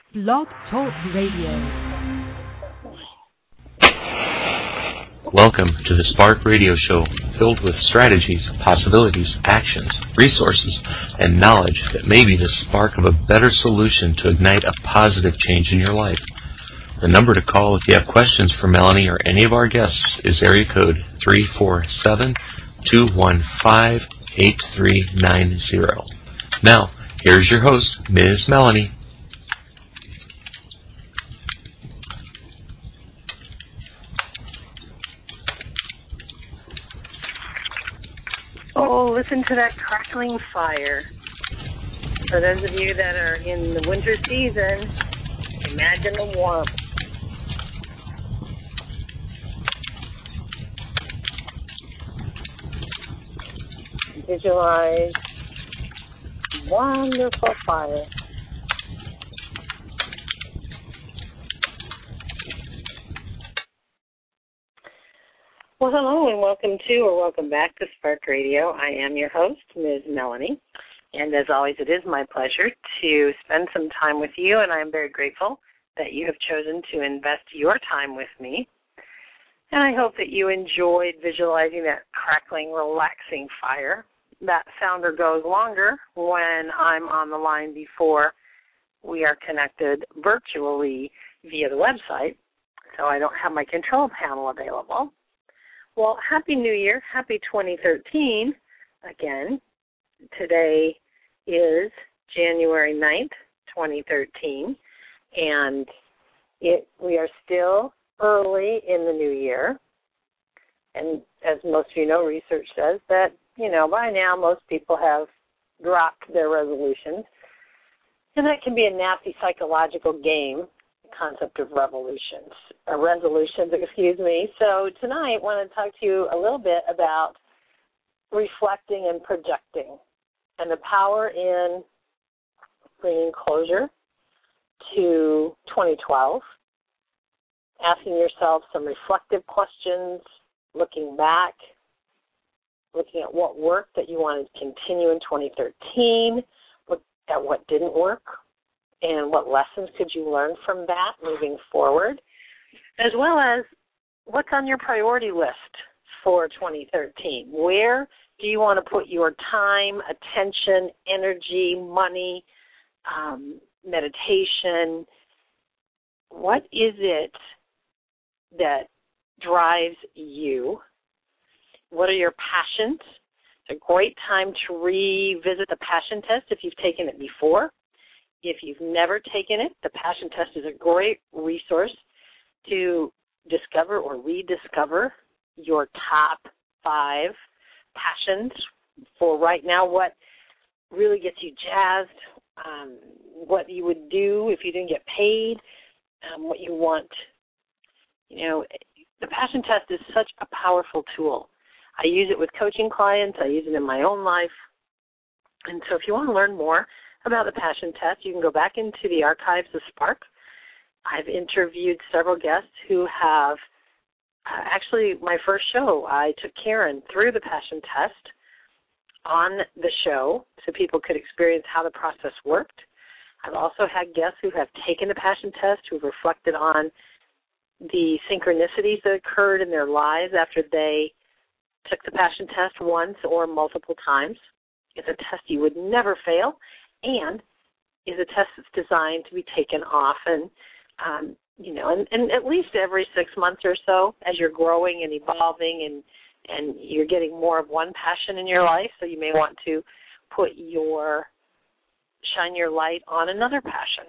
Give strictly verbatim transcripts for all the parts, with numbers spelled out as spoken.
Blog Talk Radio. Welcome to the Spark Radio Show, filled with strategies, possibilities, actions, resources, and knowledge that may be the spark of a better solution to ignite a positive change in your life. The number to call if you have questions for Melanie or any of our guests is area code three four seven, two one five, eight three nine zero. Now, here's your host, Miz Melanie. Oh, listen to that crackling fire. For those of you that are in the winter season, imagine the warmth. Visualize wonderful fire. Well, hello and welcome to or welcome back to Spark Radio. I am your host, Miz Melanie, and as always, it is my pleasure to spend some time with you, and I am very grateful that you have chosen to invest your time with me. And I hope that you enjoyed visualizing that crackling, relaxing fire. That sounder goes longer when I'm on the line before we are connected virtually via the website, so I don't have my control panel available. Well, Happy New Year, Happy twenty thirteen. Again, today is January ninth, twenty thirteen, and it, we are still early in the new year. And as most of you know, research says that, you know, by now most people have dropped their resolutions. And that can be a nasty psychological game, the concept of revolutions, or resolutions, excuse me. So tonight I want to talk to you a little bit about reflecting and projecting and the power in bringing closure to twenty twelve, asking yourself some reflective questions, looking back, looking at what worked that you want to continue in twenty thirteen, look at what didn't work, and what lessons could you learn from that moving forward, as well as what's on your priority list for twenty thirteen. Where do you want to put your time, attention, energy, money, um, meditation? What is it that drives you? What are your passions? It's a great time to revisit the passion test if you've taken it before. If you've never taken it, the passion test is a great resource to discover or rediscover your top five passions for right now, what really gets you jazzed, um, what you would do if you didn't get paid, um, what you want. You know, the passion test is such a powerful tool. I use it with coaching clients. I use it in my own life. And so if you want to learn more about the passion test, you can go back into the archives of Spark. I've interviewed several guests who have, uh, actually my first show, I took Karen through the passion test on the show so people could experience how the process worked. I've also had guests who have taken the passion test who've reflected on the synchronicities that occurred in their lives after they took the passion test once or multiple times. It's a test you would never fail, and is a test that's designed to be taken often, um, you know, and, and at least every six months or so as you're growing and evolving and, and you're getting more of one passion in your life, so you may want to put your, shine your light on another passion.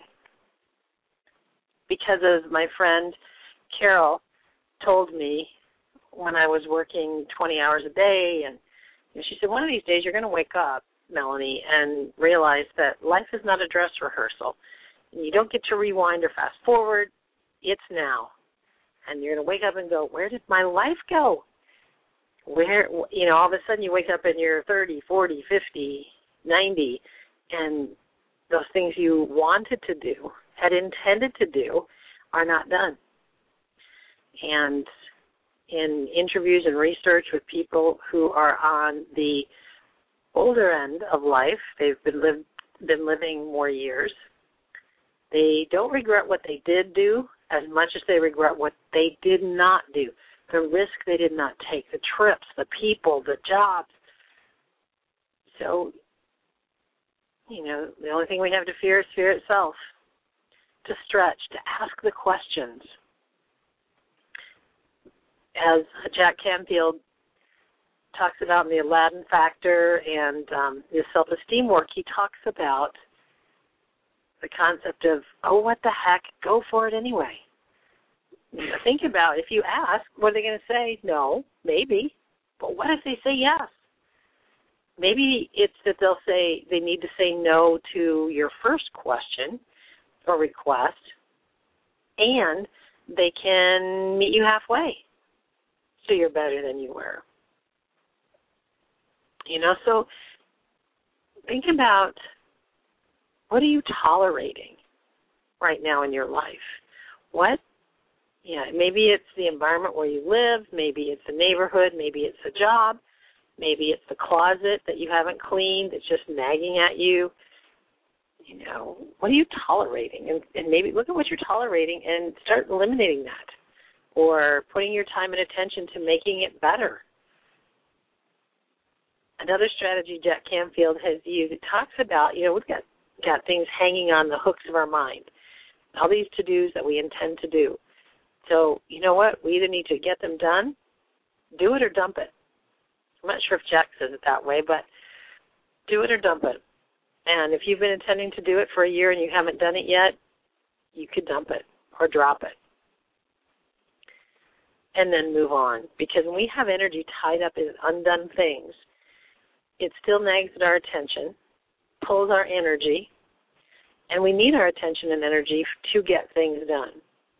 Because as my friend Carol told me when I was working twenty hours a day, and you know, she said, one of these days you're going to wake up, Melanie, and realize that life is not a dress rehearsal. And you don't get to rewind or fast forward. It's now. And you're going to wake up and go, where did my life go? Where, you know, all of a sudden you wake up and you're thirty, forty, fifty, ninety, and those things you wanted to do, had intended to do, are not done. And in interviews and research with people who are on the older end of life, they've been, lived, been living more years, They don't regret what they did do as much as they regret what they did not do, the risk they did not take, the trips, the people, the jobs. So, you know, the only thing we have to fear is fear itself. To stretch, to ask the questions. As Jack Canfield talks about in the Aladdin Factor and um, the self-esteem work, he talks about the concept of, oh, what the heck, go for it anyway. Think about, if you ask, what are they going to say? No, maybe. But what if they say yes? Maybe it's that they'll say they need to say no to your first question or request, and they can meet you halfway so you're better than you were. You know, so think about, what are you tolerating right now in your life? What? Yeah, maybe it's the environment where you live, maybe it's a neighborhood, maybe it's a job, maybe it's the closet that you haven't cleaned that's just nagging at you. You know, what are you tolerating? And, and maybe look at what you're tolerating and start eliminating that, or putting your time and attention to making it better. Another strategy Jack Canfield has used, it talks about, you know, we've got, got things hanging on the hooks of our mind, all these to-dos that we intend to do. So, you know what? We either need to get them done, do it, or dump it. I'm not sure if Jack says it that way, but do it or dump it. And if you've been intending to do it for a year and you haven't done it yet, you could dump it or drop it. And then move on. Because when we have energy tied up in undone things, it still nags at our attention, pulls our energy, and we need our attention and energy to get things done.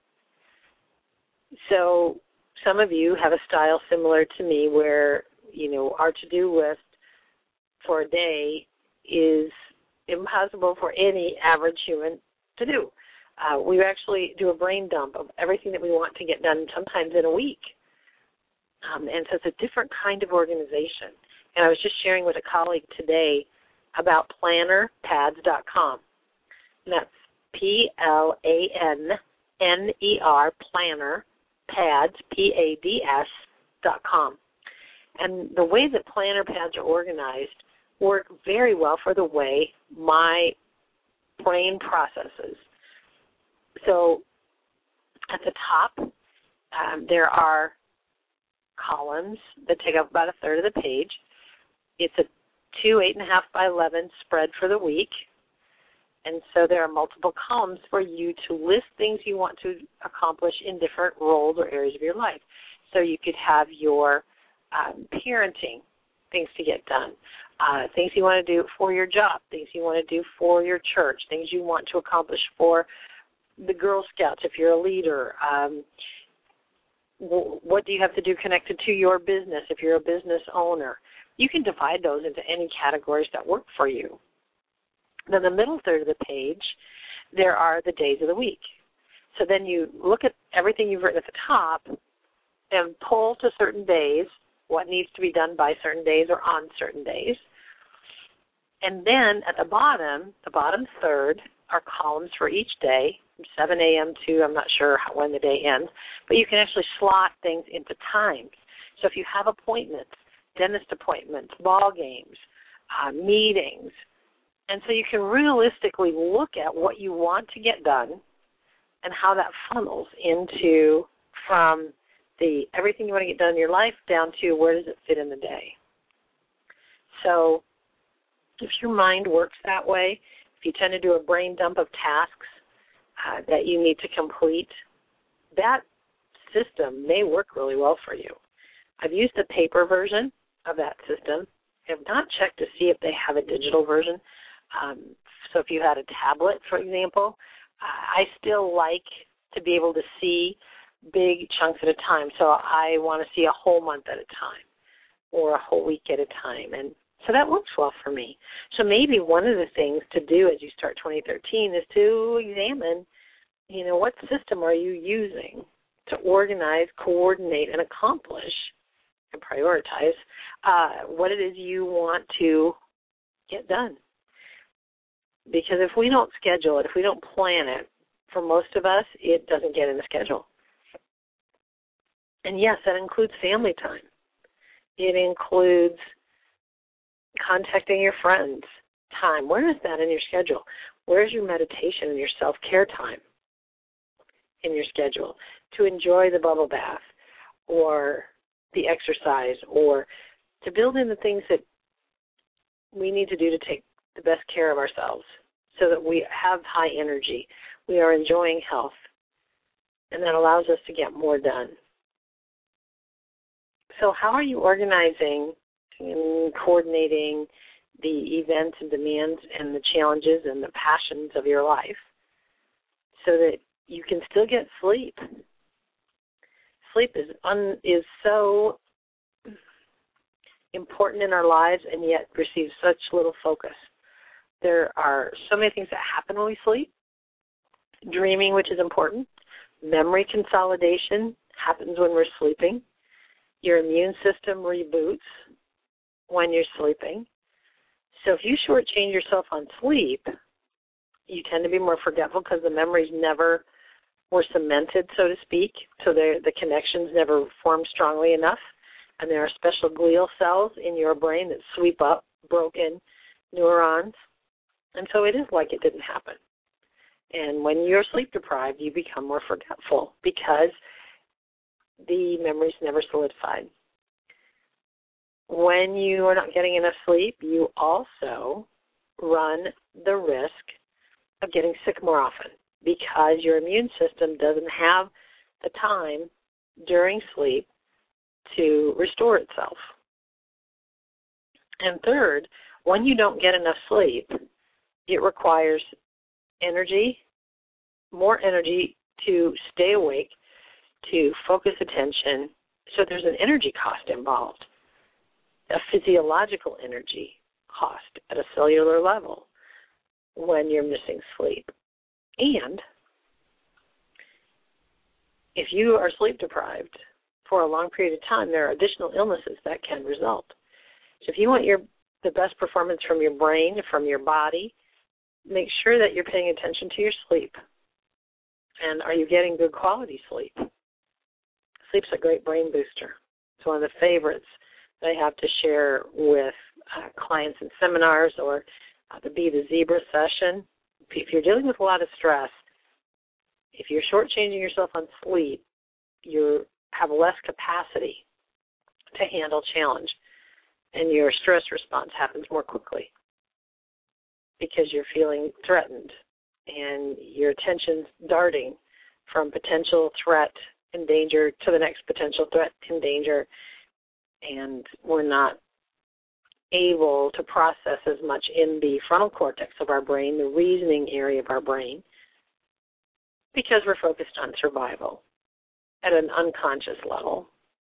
So some of you have a style similar to me where, you know, our to-do list for a day is impossible for any average human to do. Uh, we actually do a brain dump of everything that we want to get done, sometimes in a week. Um, and so it's a different kind of organization. And I was just sharing with a colleague today about planner pads dot com. And that's P L A N N E R, Planner, Pads, P A D S, dot com. And the way that planner pads are organized work very well for the way my brain processes. So at the top, um, there are columns that take up about a third of the page. It's a two eight and a half by eleven spread for the week. And so there are multiple columns for you to list things you want to accomplish in different roles or areas of your life. So you could have your um, parenting, things to get done, uh, things you want to do for your job, things you want to do for your church, things you want to accomplish for the Girl Scouts if you're a leader. Um, what do you have to do connected to your business if you're a business owner? You can divide those into any categories that work for you. Then the middle third of the page, there are the days of the week. So then you look at everything you've written at the top and pull to certain days what needs to be done by certain days or on certain days. And then at the bottom, the bottom third, are columns for each day, from seven a.m. to, I'm not sure how, when the day ends, but you can actually slot things into times. So if you have appointments, dentist appointments, ball games, uh, meetings, and so you can realistically look at what you want to get done and how that funnels into from the everything you want to get done in your life down to where does it fit in the day. So if your mind works that way, if you tend to do a brain dump of tasks uh, that you need to complete, that system may work really well for you. I've used the paper version of that system. I have not checked to see if they have a digital version. Um, so if you had a tablet, for example, uh, I still like to be able to see big chunks at a time. So I want to see a whole month at a time or a whole week at a time. And so that works well for me. So maybe one of the things to do as you start twenty thirteen is to examine, you know, what system are you using to organize, coordinate, and accomplish and prioritize uh, what it is you want to get done. Because if we don't schedule it, if we don't plan it, for most of us, it doesn't get in the schedule. And yes, that includes family time. It includes contacting your friends time. Where is that in your schedule? Where is your meditation and your self-care time in your schedule? To enjoy the bubble bath or the exercise, or to build in the things that we need to do to take the best care of ourselves so that we have high energy, we are enjoying health, and that allows us to get more done. So how are you organizing and coordinating the events and demands and the challenges and the passions of your life so that you can still get sleep? Sleep is un, is so important in our lives and yet receives such little focus. There are so many things that happen when we sleep. Dreaming, which is important. Memory consolidation happens when we're sleeping. Your immune system reboots when you're sleeping. So if you shortchange yourself on sleep, you tend to be more forgetful because the memories never were cemented, so to speak, so the connections never formed strongly enough. And there are special glial cells in your brain that sweep up broken neurons. And so it is like it didn't happen. And when you're sleep deprived, you become more forgetful because the memories never solidified. When you are not getting enough sleep, you also run the risk of getting sick more often because your immune system doesn't have the time during sleep to restore itself. And third, when you don't get enough sleep, it requires energy, more energy to stay awake, to focus attention. So there's an energy cost involved, a physiological energy cost at a cellular level when you're missing sleep. And if you are sleep deprived for a long period of time, there are additional illnesses that can result. So if you want your the best performance from your brain, from your body, make sure that you're paying attention to your sleep. And are you getting good quality sleep? Sleep's a great brain booster. It's one of the favorites that I have to share with uh, clients in seminars or uh, the Be the Zebra session. If you're dealing with a lot of stress, if you're shortchanging yourself on sleep, you have less capacity to handle challenge, and your stress response happens more quickly because you're feeling threatened and your attention's darting from potential threat and danger to the next potential threat and danger, and we're not able to process as much in the frontal cortex of our brain, the reasoning area of our brain, because we're focused on survival at an unconscious level.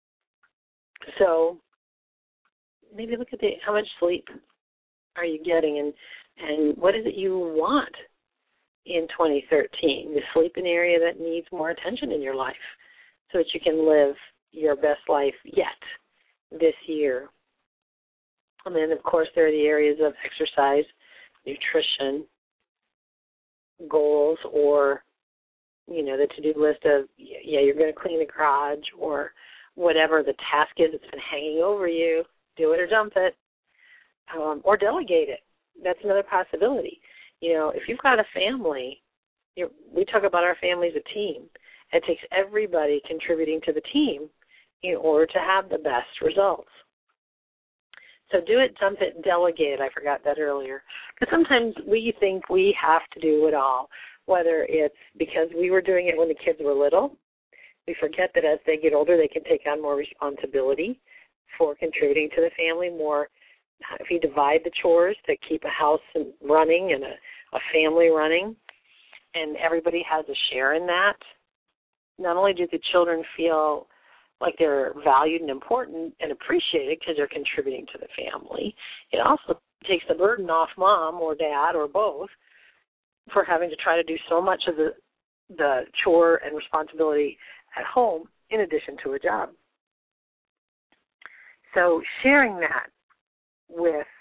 So maybe look at the, how much sleep are you getting, and, and what is it you want in twenty thirteen, the sleeping area that needs more attention in your life so that you can live your best life yet this year. And then, of course, there are the areas of exercise, nutrition, goals, or, you know, the to-do list of, yeah, you're going to clean the garage, or whatever the task is that's been hanging over you, do it or dump it, um, or delegate it. That's another possibility. You know, if you've got a family, you're, we talk about our family as a team. It takes everybody contributing to the team in order to have the best results. So do it, dump it, delegate it. I forgot that earlier. Because sometimes we think we have to do it all, whether it's because we were doing it when the kids were little. We forget that as they get older, they can take on more responsibility for contributing to the family, more. If you divide the chores that keep a house running and a, a family running, and everybody has a share in that, not only do the children feel like they're valued and important and appreciated because they're contributing to the family, it also takes the burden off mom or dad or both for having to try to do so much of the, the chore and responsibility at home in addition to a job. So sharing that with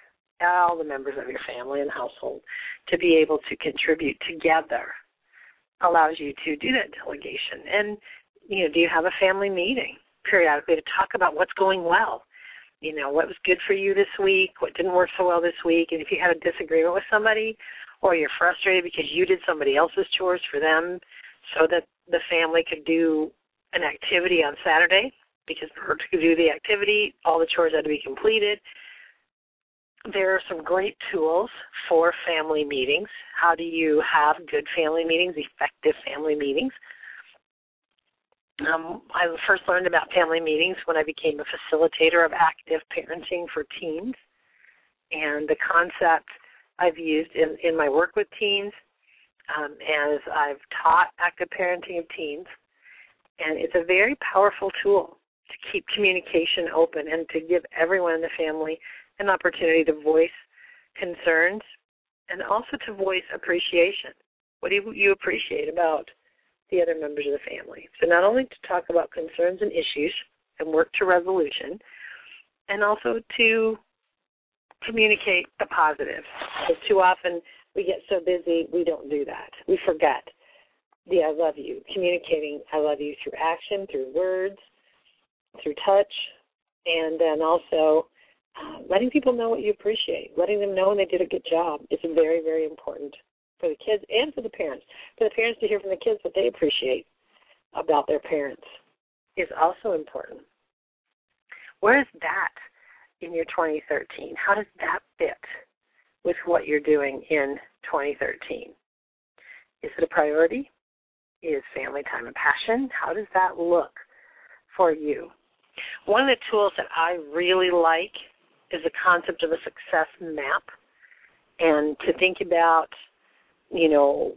all the members of your family and household to be able to contribute together allows you to do that delegation. And, you know, do you have a family meeting periodically to talk about what's going well? You know, what was good for you this week, what didn't work so well this week, and if you had a disagreement with somebody or you're frustrated because you did somebody else's chores for them so that the family could do an activity on Saturday, because in order to do the activity, all the chores had to be completed. There are some great tools for family meetings. How do you have good family meetings, effective family meetings? Um, I first learned about family meetings when I became a facilitator of active parenting for teens. And the concept I've used in, in my work with teens um, as I've taught active parenting of teens. And it's a very powerful tool to keep communication open and to give everyone in the family an opportunity to voice concerns and also to voice appreciation. What do you appreciate about the other members of the family? So not only to talk about concerns and issues and work to resolution, and also to communicate the positive. Because too often we get so busy we don't do that. We forget the I love you, communicating I love you through action, through words, through touch, and then also uh, letting people know what you appreciate, letting them know when they did a good job is very, very important for the kids and for the parents. For the parents to hear from the kids what they appreciate about their parents is also important. Where is that in your twenty thirteen? How does that fit with what you're doing in twenty thirteen? Is it a priority? Is family time a passion? How does that look for you? One of the tools that I really like is the concept of a success map, and to think about, you know,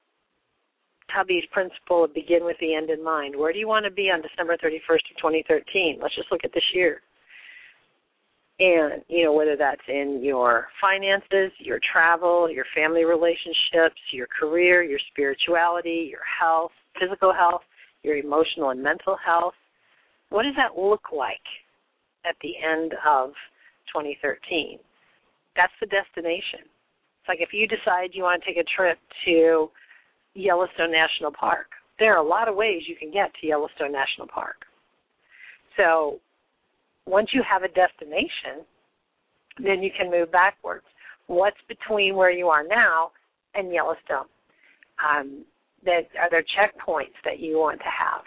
Tubby's principle of begin with the end in mind. Where do you want to be on December thirty-first of twenty thirteen? Let's just look at this year. And, you know, whether that's in your finances, your travel, your family relationships, your career, your spirituality, your health, physical health, your emotional and mental health. What does that look like at the end of twenty thirteen? That's the destination. It's like if you decide you want to take a trip to Yellowstone National Park, there are a lot of ways you can get to Yellowstone National Park. So once you have a destination, then you can move backwards. What's between where you are now and Yellowstone? Um, that, are there checkpoints that you want to have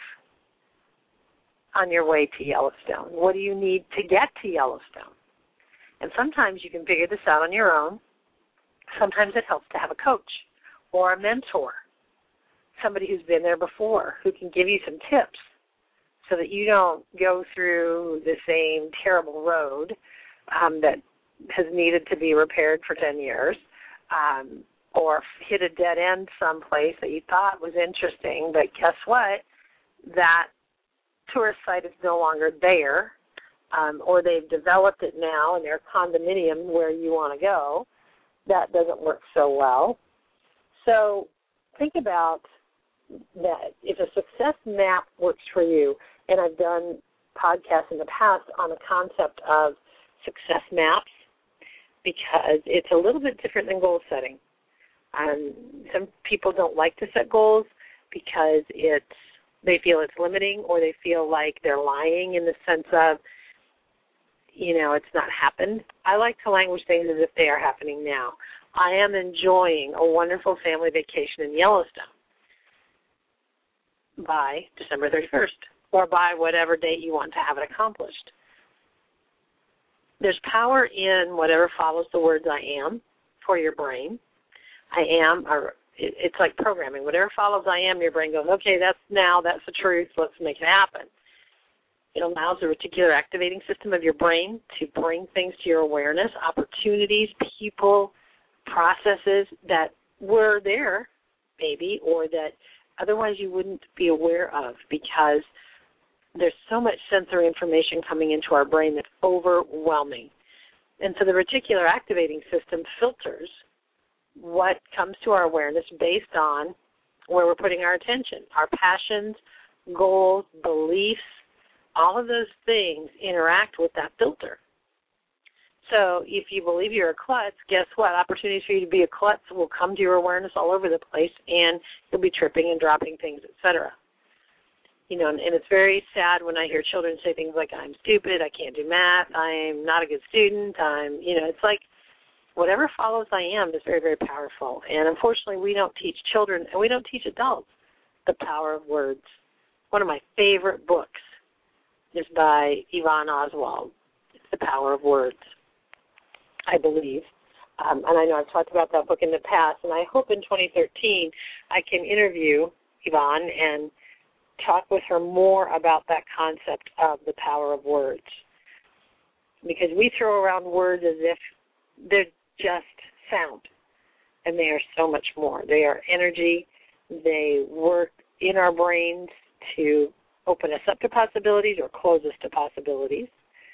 on your way to Yellowstone? What do you need to get to Yellowstone? And sometimes you can figure this out on your own. Sometimes it helps to have a coach or a mentor, somebody who's been there before who can give you some tips so that you don't go through the same terrible road um, that has needed to be repaired for ten years um, or hit a dead end someplace that you thought was interesting, but guess what? That tourist site is no longer there, um, or they've developed it now and they're condominium where you want to go. That doesn't work so well. So think about that. If a success map works for you, and I've done podcasts in the past on the concept of success maps because it's a little bit different than goal setting. Um, some people don't like to set goals because it's they feel it's limiting, or they feel like they're lying in the sense of, you know, it's not happened. I like to language things as if they are happening now. I am enjoying a wonderful family vacation in Yellowstone by December thirty-first. Or by whatever date you want to have it accomplished. There's power in whatever follows the words I am for your brain. I am, or it's like programming. Whatever follows I am, your brain goes, okay, that's now, that's the truth, let's make it happen. It allows the reticular activating system of your brain to bring things to your awareness, opportunities, people, processes that were there, maybe, or that otherwise you wouldn't be aware of, because there's so much sensory information coming into our brain that's overwhelming. And so the reticular activating system filters what comes to our awareness based on where we're putting our attention. Our passions, goals, beliefs, all of those things interact with that filter. So if you believe you're a klutz, guess what? Opportunities for you to be a klutz will come to your awareness all over the place, and you'll be tripping and dropping things, et cetera. You know, and, and it's very sad when I hear children say things like, I'm stupid, I can't do math, I'm not a good student, I'm, you know, it's like whatever follows I am is very, very powerful. And unfortunately, we don't teach children, and we don't teach adults the power of words. One of my favorite books is by Yvonne Oswald. It's The Power of Words, I believe. Um, and I know I've talked about that book in the past, and I hope in twenty thirteen I can interview Yvonne and talk with her more about that concept of the power of words. Because we throw around words as if they're just sound, and they are so much more. They are energy. They work in our brains to open us up to possibilities or close us to possibilities.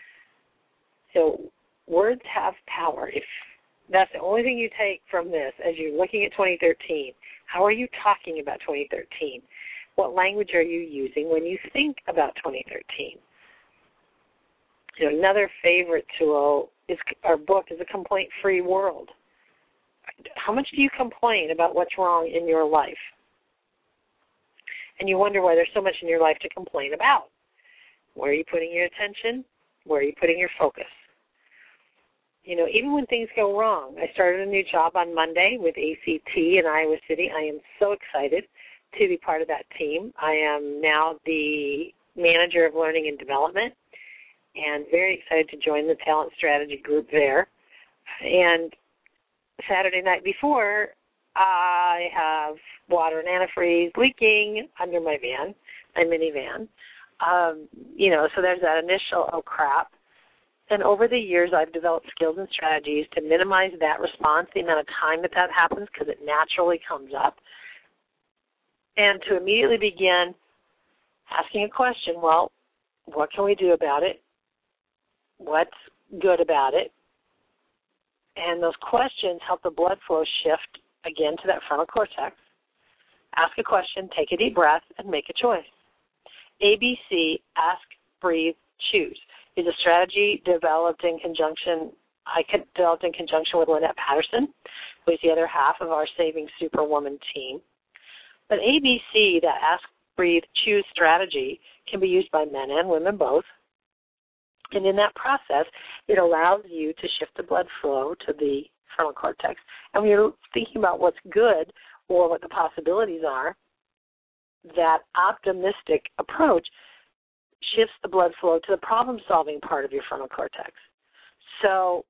So words have power. If that's the only thing you take from this as you're looking at twenty thirteen, how are you talking about twenty thirteen? What language are you using when you think about twenty thirteen? You know, another favorite tool is our book is A Complaint-Free World. How much do you complain about what's wrong in your life? And you wonder why there's so much in your life to complain about. Where are you putting your attention? Where are you putting your focus? You know, even when things go wrong. I started a new job on Monday with A C T in Iowa City. I am so excited to be part of that team. I am now the manager of learning and development, and very excited to join the talent strategy group there. And Saturday night before, I have water and antifreeze leaking under my van, my minivan. Um, you know, so there's that initial, oh, crap. And over the years, I've developed skills and strategies to minimize that response, the amount of time that that happens, because it naturally comes up, and to immediately begin asking a question, well, what can we do about it? What's good about it? And those questions help the blood flow shift, again, to that frontal cortex. Ask a question, take a deep breath, and make a choice. A B C, ask, breathe, choose, is a strategy developed in conjunction, I developed in conjunction with Lynette Patterson, who is the other half of our Saving Superwoman team. But A B C, that ask, breathe, choose strategy, can be used by men and women both. And in that process, it allows you to shift the blood flow to the frontal cortex. And when you're thinking about what's good or what the possibilities are, that optimistic approach shifts the blood flow to the problem-solving part of your frontal cortex. So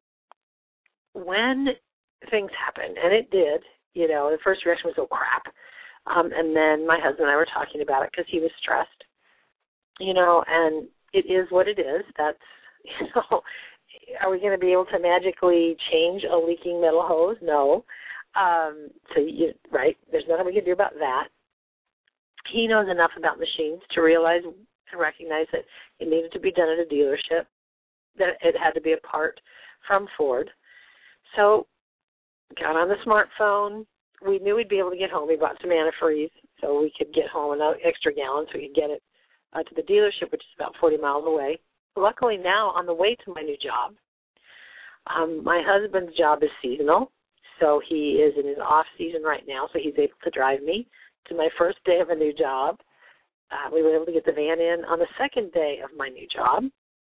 when things happen, and it did, you know, the first reaction was, oh, crap. Um, and then my husband and I were talking about it because he was stressed, you know, and it is what it is. That's, you know, are we going to be able to magically change a leaking metal hose? No. Um, so, you, right, there's nothing we can do about that. He knows enough about machines to realize and recognize that it needed to be done at a dealership, that it had to be a part from Ford. So got on the smartphone. We knew we'd be able to get home. We bought some antifreeze so we could get home an extra gallon so we could get it uh, to the dealership, which is about forty miles away. Luckily now, on the way to my new job, um, my husband's job is seasonal, so he is in his off season right now, so he's able to drive me to my first day of a new job. Uh, we were able to get the van in on the second day of my new job.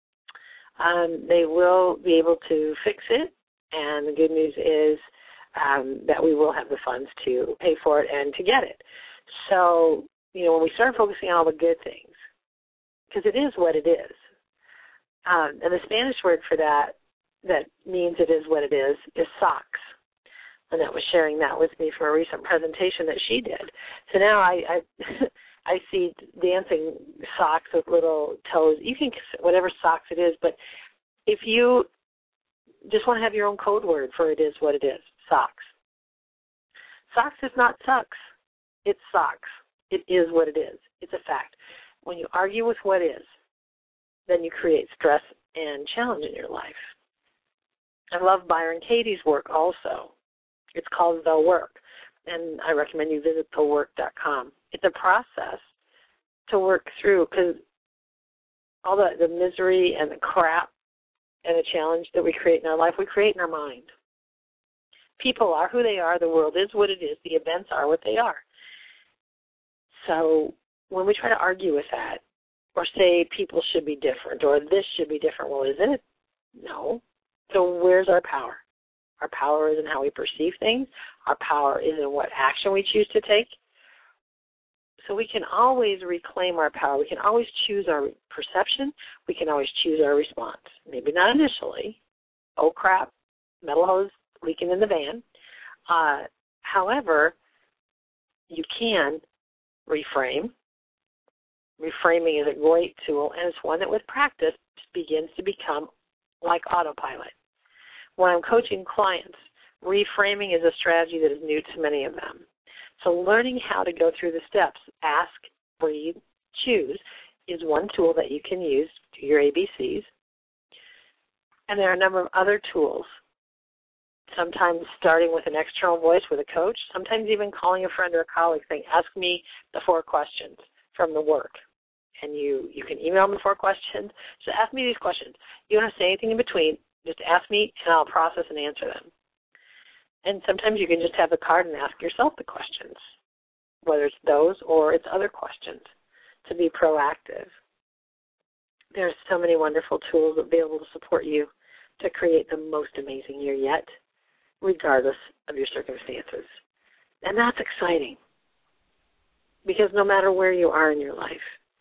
Um, they will be able to fix it, and the good news is um, that we will have the funds to pay for it and to get it. So, you know, when we start focusing on all the good things, because it is what it is, um, and the Spanish word for that, that means it is what it is, is socks. Annette was sharing that with me from a recent presentation that she did. So now I I, I see dancing socks with little toes. You can, whatever socks it is, but if you just want to have your own code word for it is what it is, socks. Socks is not sucks. It's socks. It is what it is. It's a fact. When you argue with what is, then you create stress and challenge in your life. I love Byron Katie's work also. It's called The Work, and I recommend you visit the work dot com. It's a process to work through because all the, the misery and the crap and a challenge that we create in our life, we create in our mind. People are who they are. The world is what it is. The events are what they are. So when we try to argue with that or say people should be different or this should be different, well, isn't it? No. So where's our power? Our power is in how we perceive things. Our power is in what action we choose to take. So we can always reclaim our power. We can always choose our perception. We can always choose our response. Maybe not initially. Oh, crap, metal hose leaking in the van. Uh, however, you can reframe. Reframing is a great tool, and it's one that with practice begins to become like autopilot. When I'm coaching clients, reframing is a strategy that is new to many of them. So learning how to go through the steps, ask, breathe, choose, is one tool that you can use to your A B Cs. And there are a number of other tools, sometimes starting with an external voice with a coach, sometimes even calling a friend or a colleague saying, ask me the four questions from the work. And you, you can email them the four questions. Just ask me these questions. You don't have to say anything in between. Just ask me, and I'll process and answer them. And sometimes you can just have the card and ask yourself the questions, whether it's those or it's other questions, to be proactive. There's so many wonderful tools that will be able to support you to create the most amazing year yet, regardless of your circumstances. And that's exciting, because no matter where you are in your life,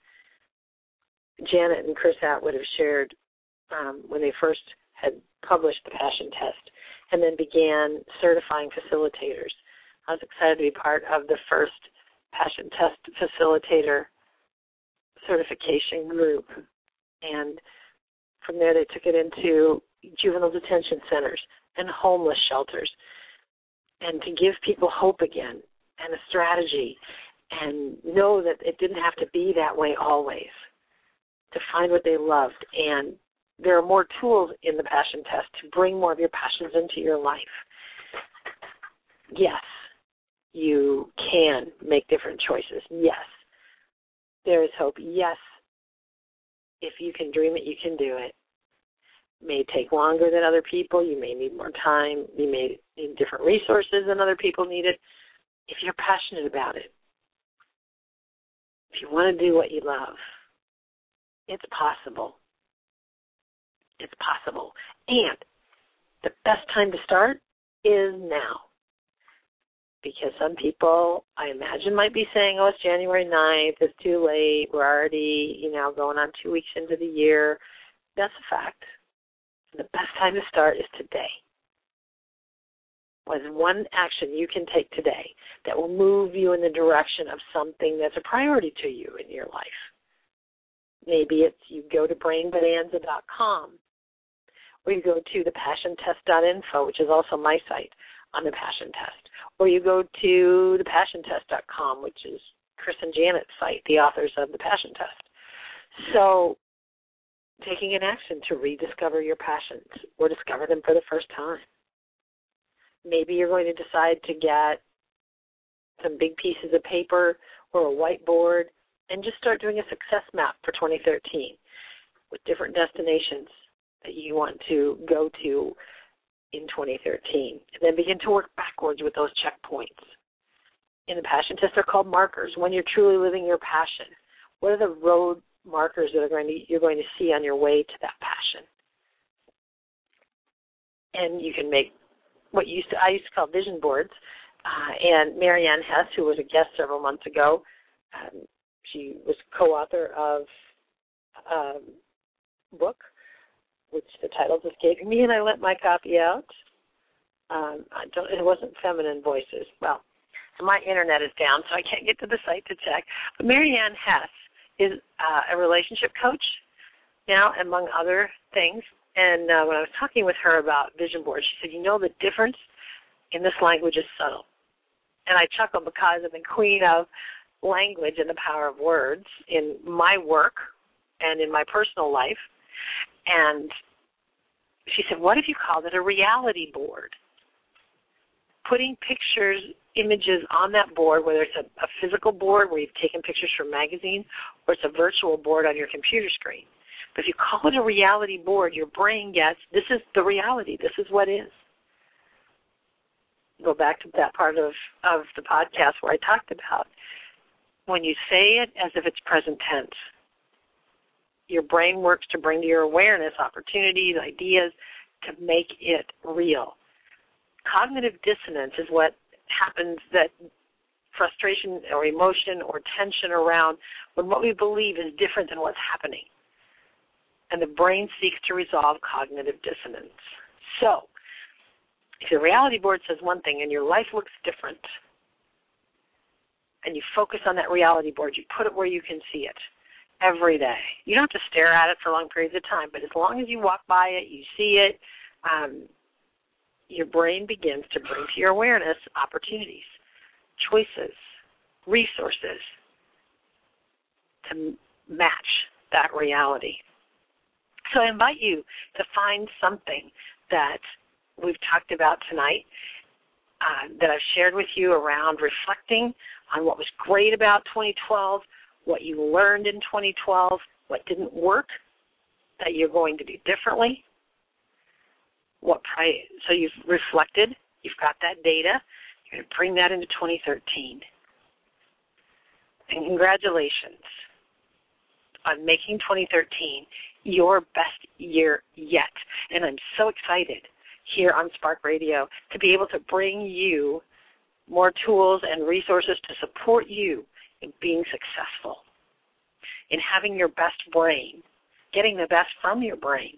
Janet and Chris Atwood have shared um, when they first had published the Passion Test and then began certifying facilitators. I was excited to be part of the first Passion Test facilitator certification group. And from there they took it into juvenile detention centers and homeless shelters, and to give people hope again and a strategy, and know that it didn't have to be that way always, to find what they loved. And there are more tools in the Passion Test to bring more of your passions into your life. Yes, you can make different choices. Yes, there is hope. Yes, if you can dream it, you can do it. It may take longer than other people. You may need more time. You may need different resources than other people need it. If you're passionate about it, if you want to do what you love, it's possible. It's possible. And the best time to start is now. Because some people, I imagine, might be saying, oh, it's January ninth, it's too late, we're already, you know, going on two weeks into the year. That's a fact. The best time to start is today. With one action you can take today that will move you in the direction of something that's a priority to you in your life. Maybe it's you go to brain bonanza dot com, or you go to the passion test dot info, which is also my site on the Passion Test, or you go to the passion test dot com, which is Chris and Janet's site, the authors of the Passion Test. So taking an action to rediscover your passions or discover them for the first time. Maybe you're going to decide to get some big pieces of paper or a whiteboard and just start doing a success map for twenty thirteen with different destinations that you want to go to in twenty thirteen. And then begin to work backwards with those checkpoints. In the Passion Test, they're called markers. When you're truly living your passion, what are the road markers that are going to, you're going to see on your way to that passion? And you can make what used to, I used to call vision boards. Uh, and Marianne Hess, who was a guest several months ago, um, she was co-author of a book, which the title's escaping me, and I lent my copy out. Um, I don't, it wasn't Feminine Voices. Well, my internet is down, so I can't get to the site to check. But Marianne Hess is uh, a relationship coach now, among other things. And uh, when I was talking with her about vision boards, she said, you know, the difference in this language is subtle. And I chuckled because I'm the queen of language and the power of words in my work and in my personal life. And she said, what if you called it a reality board? Putting pictures, images on that board, whether it's a, a physical board where you've taken pictures from magazines or it's a virtual board on your computer screen. But if you call it a reality board, your brain gets, this is the reality. This is what is. Go back to that part of, of the podcast where I talked about when you say it as if it's present tense, your brain works to bring to your awareness opportunities, ideas, to make it real. Cognitive dissonance is what happens, that frustration or emotion or tension around when what we believe is different than what's happening. And the brain seeks to resolve cognitive dissonance. So, if your reality board says one thing and your life looks different, and you focus on that reality board, you put it where you can see it every day. You don't have to stare at it for long periods of time, but as long as you walk by it, you see it, um, your brain begins to bring to your awareness opportunities, choices, resources to match that reality. So I invite you to find something that we've talked about tonight, uh, that I've shared with you around reflecting on what was great about twenty twelve, what you learned in twenty twelve, what didn't work, that you're going to do differently. What pri- so you've reflected, you've got that data, you're going to bring that into twenty thirteen. And congratulations on making twenty thirteen your best year yet. And I'm so excited here on Spark Radio to be able to bring you more tools and resources to support you in being successful, in having your best brain, getting the best from your brain,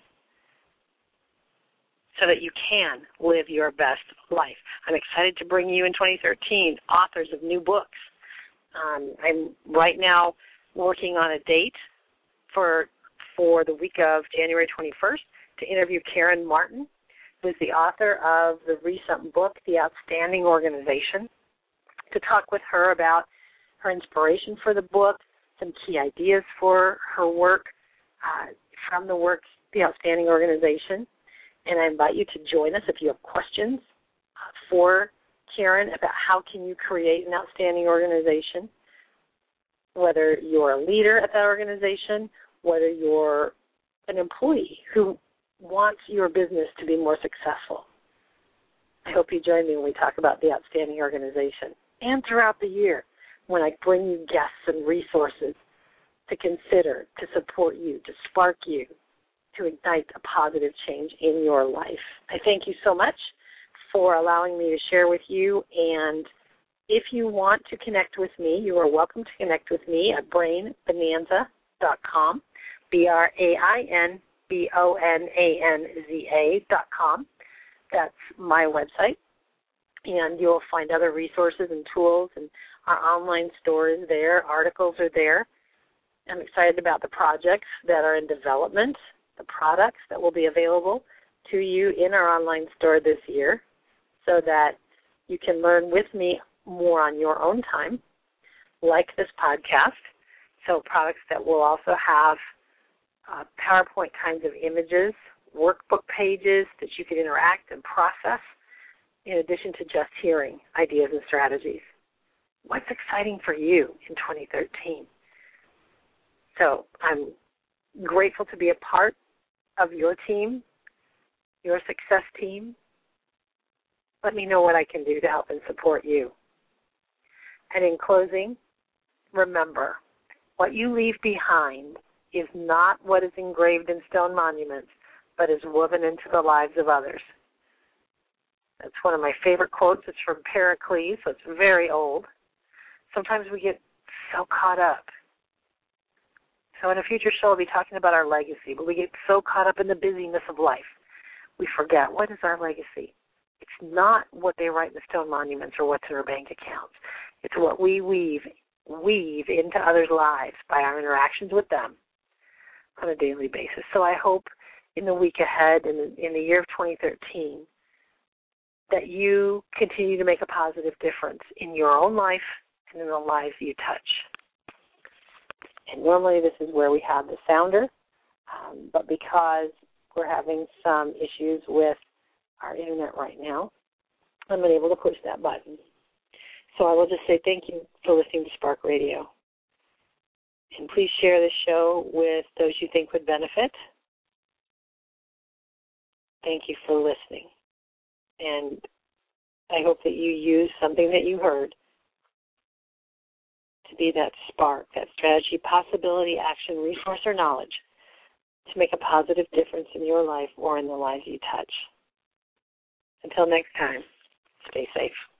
so that you can live your best life. I'm excited to bring you in twenty thirteen authors of new books. Um, I'm right now working on a date for for the week of January twenty-first to interview Karen Martin, who is the author of the recent book, The Outstanding Organization, to talk with her about her inspiration for the book, some key ideas for her work uh, from the work, The Outstanding Organization. And I invite you to join us if you have questions for Karen about how can you create an outstanding organization, whether you're a leader at that organization, whether you're an employee who wants your business to be more successful. I hope you join me when we talk about the outstanding organization. And throughout the year, when I bring you guests and resources to consider, to support you, to spark you, to ignite a positive change in your life. I thank you so much for allowing me to share with you. And if you want to connect with me, you are welcome to connect with me at brain bonanza dot com, B R A I N B O N A N Z A dot com. That's my website. And you'll find other resources and tools, and our online store is there. Articles are there. I'm excited about the projects that are in development, the products that will be available to you in our online store this year, so that you can learn with me more on your own time, like this podcast. So products that will also have uh, PowerPoint kinds of images, workbook pages that you can interact and process, in addition to just hearing ideas and strategies. What's exciting for you in twenty thirteen? So I'm grateful to be a part of your team, your success team. Let me know what I can do to help and support you. And in closing, remember, what you leave behind is not what is engraved in stone monuments, but is woven into the lives of others. That's one of my favorite quotes. It's from Pericles, so it's very old. Sometimes we get so caught up. So in a future show, I'll be talking about our legacy, but we get so caught up in the busyness of life, we forget, what is our legacy? It's not what they write in the stone monuments or what's in our bank accounts. It's what we weave, weave into others' lives by our interactions with them on a daily basis. So I hope in the week ahead, in the, in the year of twenty thirteen, that you continue to make a positive difference in your own life and in the lives you touch. And normally this is where we have the sounder, um, but because we're having some issues with our internet right now, I'm unable to push that button. So I will just say thank you for listening to Spark Radio. And please share this show with those you think would benefit. Thank you for listening. And I hope that you use something that you heard to be that spark, that strategy, possibility, action, resource, or knowledge to make a positive difference in your life or in the lives you touch. Until next time, stay safe.